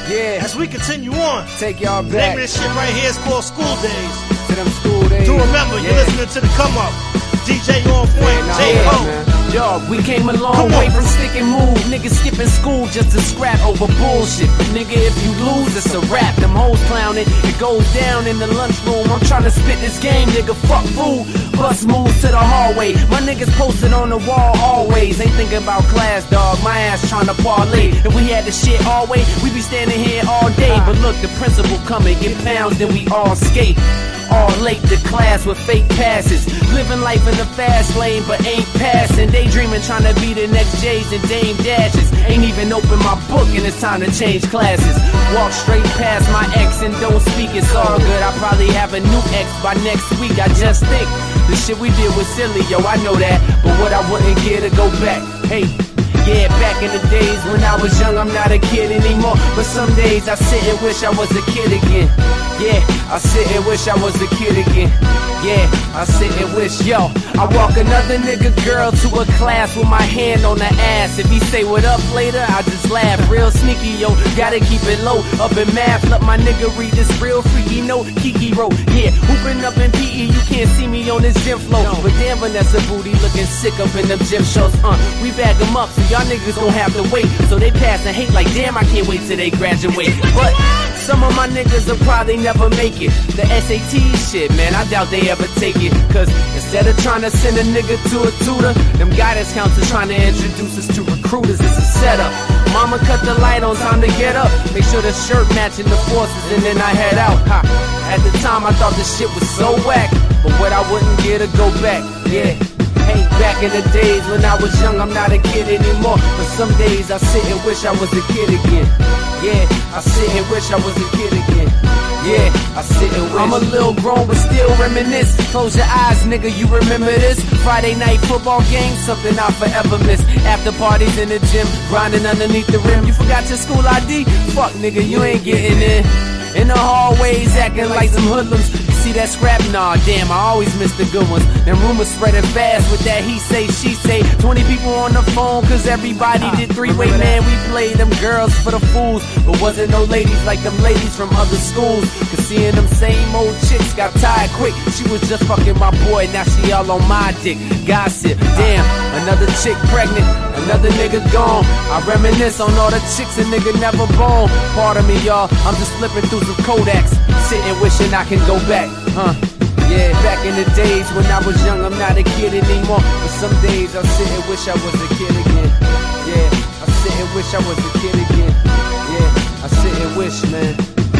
Yeah. As we continue on, take y'all back. The name of this shit right here is called School Days. To them school days. To remember, you're listening to the Come Up. DJ On Point, J.O. Yo, we came a long way from stick and move. Niggas skipping school just to scrap over bullshit. But nigga, if you lose, it's a rap. Them hoes clowning, it goes down in the lunchroom. I'm trying to spit this game, nigga, fuck food. Bus moves to the hallway. My niggas posted on the wall always. Ain't thinking about class, dog. My ass trying to parlay. If we had the shit all way, we be standing here all day. But look, the principal coming, get pounds, then we all skate. All late to class with fake passes. Living life in the fast lane, but ain't passing. Daydreaming, trying to be the next J's and Dame Dashes. Ain't even open my book and it's time to change classes. Walk straight past my ex and don't speak, it's all good. I probably have a new ex by next week. I just think the shit we did was silly, yo, I know that. But what I wouldn't get to go back, hey. Yeah, back in the days when I was young, I'm not a kid anymore. But some days I sit and wish I was a kid again. Yeah, I sit and wish I was a kid again. Yeah, I sit and wish, yo, I walk another nigga girl to a class with my hand on the ass. If he say what up later, I just laugh. Real sneaky, yo, gotta keep it low. Up in math, let my nigga read this real freaky note Kiki wrote. Yeah, hooping up in PE, you can't see me on this gym floor. But damn, Vanessa Booty looking sick up in them gym shows. We bag them up, so y'all niggas gon' have to wait. So they pass and hate like, damn, I can't wait till they graduate. But some of my niggas will probably never make it. The SAT shit, man, I doubt they ever take it. Cause instead of trying to send a nigga to a tutor, them guidance counselors trying to introduce us to recruiters. It's a setup. Mama cut the light on, time to get up. Make sure the shirt matching the forces and then I head out. Ha. At the time I thought this shit was so whack, but what I wouldn't get to go back, yeah. Hey, back in the days when I was young, I'm not a kid anymore. But some days I sit and wish I was a kid again. Yeah, I sit and wish I was a kid again. Yeah, I sit and wish. I'm a little grown but still reminisce. Close your eyes, nigga, you remember this? Friday night football game, something I forever miss. After parties in the gym, grinding underneath the rim. You forgot your school ID? Fuck, nigga, you ain't getting in. In the hallways, acting like some hoodlums. See that scrap? Nah, damn, I always miss the good ones. Them rumors spreading fast with that he say, she say. 20 people on the phone, cause everybody did three-way. Man, we played them girls for the fools. But wasn't no ladies like them ladies from other schools. Cause seeing them same old chicks got tired quick. She was just fucking my boy, now she all on my dick. Gossip, damn, another chick pregnant, another nigga gone. I reminisce on all the chicks a nigga never born. Pardon me, y'all, I'm just flipping through some Kodaks, sitting wishing I can go back. Yeah, back in the days when I was young, I'm not a kid anymore. But some days I sit and wish I was a kid again. Yeah, I sit and wish I was a kid again. Yeah, I sit and wish, man.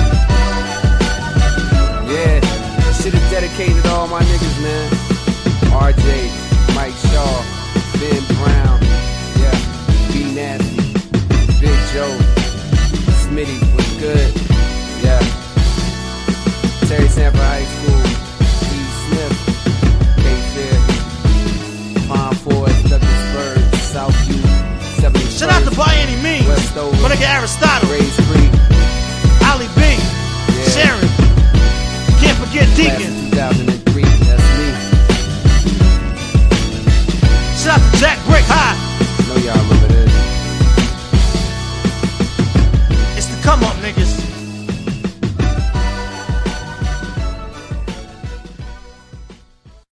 Yeah, I should have dedicated to all my niggas, man. RJ, Mike Shaw, Ben Brown, yeah, B Nasty, Big Joe, Smitty was good, yeah. Terry Sanford High School, E. Smith, K-Fair, Pond Forest, Douglasburg, Southview, 70. Shout out to By Any Means, Westover, my nigga Aristotle, Rays Creek, Ali B, Sharon, can't forget Deacon.